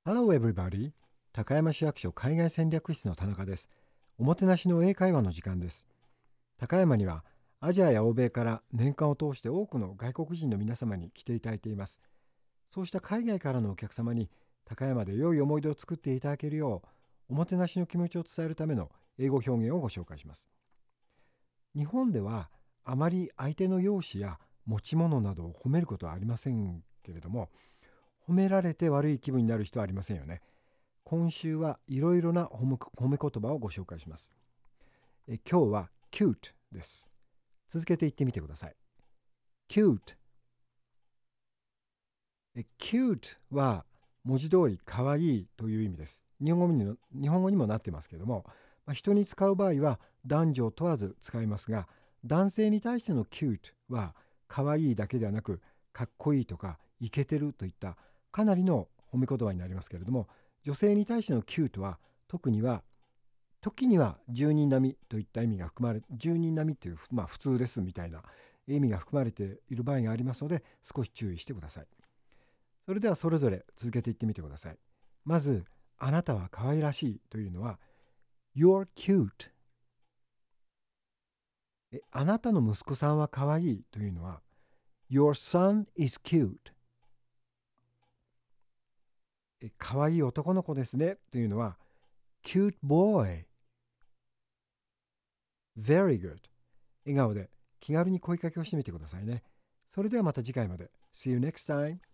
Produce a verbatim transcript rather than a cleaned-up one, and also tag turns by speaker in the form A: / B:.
A: Hello everybody! 高山市役所海外戦略室の田中です。おもてなしの英会話の時間です。高山にはアジアや欧米から年間を通して多くの外国人の皆様に来ていただいています。そうした海外からのお客様に高山で良い思い出を作っていただけるよう、おもてなしの気持ちを伝えるための英語表現をご紹介します。日本ではあまり相手の容姿や持ち物などを褒めることはありませんけれども、褒められて悪い気分になる人はありませんよね。今週はいろいろな褒め褒め言葉をご紹介します。え今日は cute です。続けて言ってみてください。cute。え cute は文字通り可愛いという意味です。日本語にも日本語にもなってますけども、まあ、人に使う場合は男女問わず使いますが、男性に対しての cute は可愛いだけではなく、かっこいいとかイケてるといったかなりの褒め言葉になりますけれども、女性に対しての cute は特には時には住人並みといった意味が含まれ、住人並みという、まあ、普通ですみたいな意味が含まれている場合がありますので、少し注意してください。それではそれぞれ続けていってみてください。まず、あなたは可愛らしいというのは You're cute。えあなたの息子さんは可愛いというのは Your son is cute。え可愛い男の子ですねというのは Cute boy。Very good。笑顔で気軽に声かけをしてみてくださいね。それではまた次回まで。See you next time.